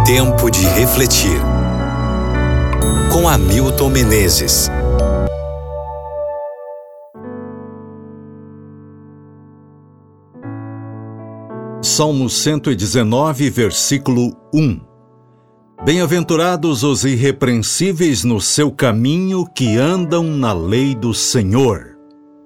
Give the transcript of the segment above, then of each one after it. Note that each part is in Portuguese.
Tempo de refletir. Com Hamilton Menezes. Salmo 119, versículo 1. Bem-aventurados os irrepreensíveis no seu caminho, que andam na lei do Senhor.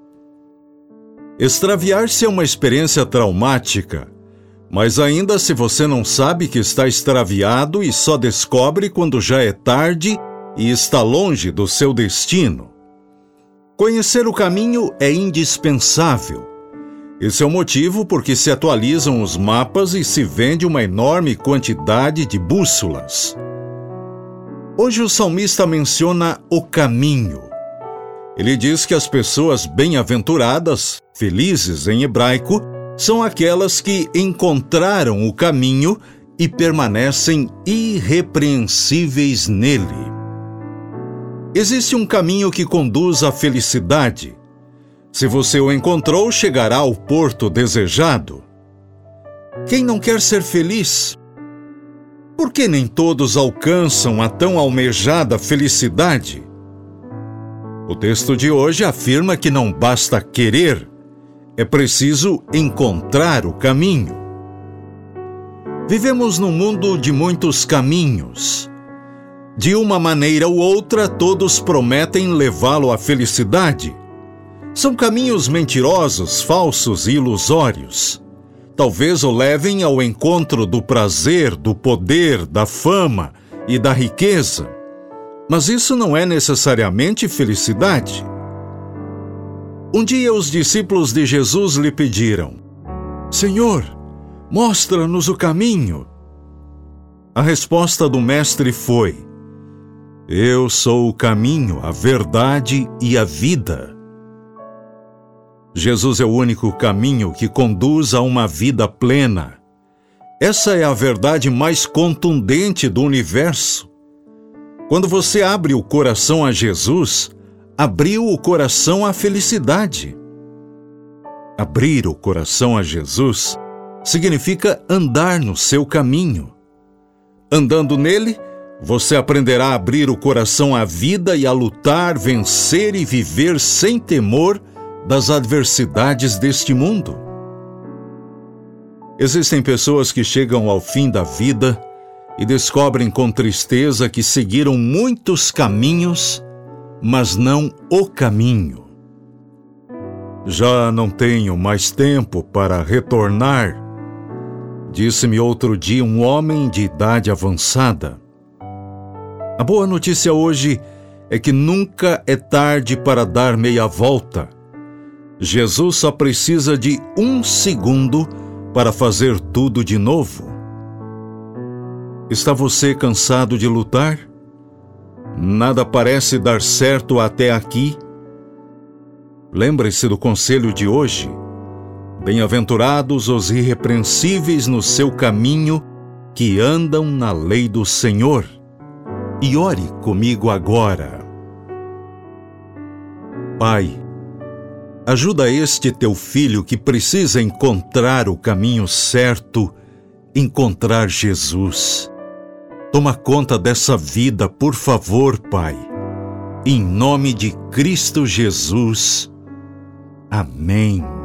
Extraviar-se é uma experiência traumática, mas ainda se você não sabe que está extraviado e só descobre quando já é tarde e está longe do seu destino. Conhecer o caminho é indispensável. Esse é o motivo por que se atualizam os mapas e se vende uma enorme quantidade de bússolas. Hoje o salmista menciona o caminho. Ele diz que as pessoas bem-aventuradas, felizes em hebraico, são aquelas que encontraram o caminho e permanecem irrepreensíveis nele. Existe um caminho que conduz à felicidade. Se você o encontrou, chegará ao porto desejado. Quem não quer ser feliz? Por que nem todos alcançam a tão almejada felicidade? O texto de hoje afirma que não basta querer, é preciso encontrar o caminho. Vivemos num mundo de muitos caminhos. De uma maneira ou outra, todos prometem levá-lo à felicidade. São caminhos mentirosos, falsos e ilusórios. Talvez o levem ao encontro do prazer, do poder, da fama e da riqueza. Mas isso não é necessariamente felicidade. Um dia os discípulos de Jesus lhe pediram: Senhor, mostra-nos o caminho. A resposta do Mestre foi: Eu sou o caminho, a verdade e a vida. Jesus é o único caminho que conduz a uma vida plena. Essa é a verdade mais contundente do universo. Quando você abre o coração a Jesus, abriu o coração à felicidade. Abrir o coração a Jesus significa andar no seu caminho. Andando nele, você aprenderá a abrir o coração à vida e a lutar, vencer e viver sem temor das adversidades deste mundo. Existem pessoas que chegam ao fim da vida e descobrem com tristeza que seguiram muitos caminhos, mas não o caminho. Já não tenho mais tempo para retornar, disse-me outro dia um homem de idade avançada. A boa notícia hoje é que nunca é tarde para dar meia volta. Jesus só precisa de 1 segundo para fazer tudo de novo. Está você cansado de lutar? Nada parece dar certo até aqui? Lembre-se do conselho de hoje. Bem-aventurados os irrepreensíveis no seu caminho, que andam na lei do Senhor. E ore comigo agora. Pai, ajuda este teu filho que precisa encontrar o caminho certo, encontrar Jesus. Toma conta dessa vida, por favor, Pai. Em nome de Cristo Jesus. Amém.